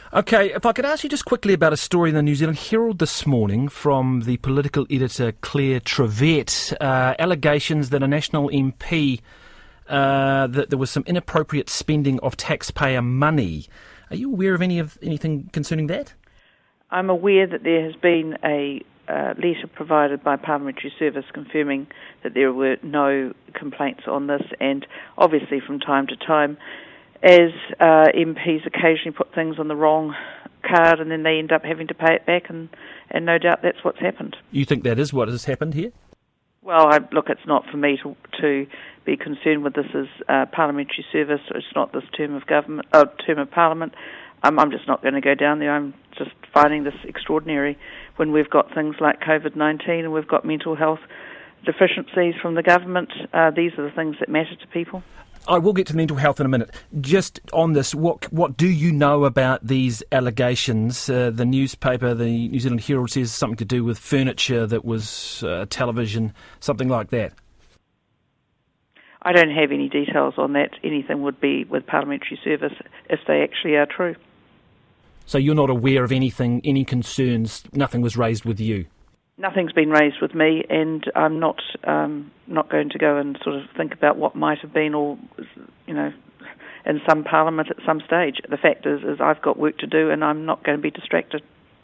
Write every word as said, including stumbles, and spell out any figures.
Okay, if I could ask you just quickly about a story in the New Zealand Herald this morning from the political editor Claire Trevett. Uh, allegations that a National M P, uh, that there was some inappropriate spending of taxpayer money. Are you aware of any of anything concerning that? I'm aware that there has been a uh, letter provided by Parliamentary Service confirming that there were no complaints on this, and obviously from time to time, as uh, M Ps occasionally put things on the wrong card and then they end up having to pay it back, and, and no doubt that's what's happened. You think that is what has happened here? Well, I, look, it's not for me to, to be concerned with this as uh, Parliamentary Service. It's not this term of government, uh, term of Parliament. Um, I'm just not going to go down there. I'm just finding this extraordinary when we've got things like COVID nineteen and we've got mental health deficiencies from the government. Uh, these are the things that matter to people. I will get to mental health in a minute. Just on this, what what do you know about these allegations? Uh, the newspaper, the New Zealand Herald, says something to do with furniture that was uh, television, something like that. I don't have any details on that. Anything would be with Parliamentary Service if they actually are true. So you're not aware of anything, any concerns, nothing was raised with you? Nothing's been raised with me, and I'm not um, not going to go and sort of think about what might have been, or you know, in some parliament at some stage. The fact is, is I've got work to do, and I'm not going to be distracted.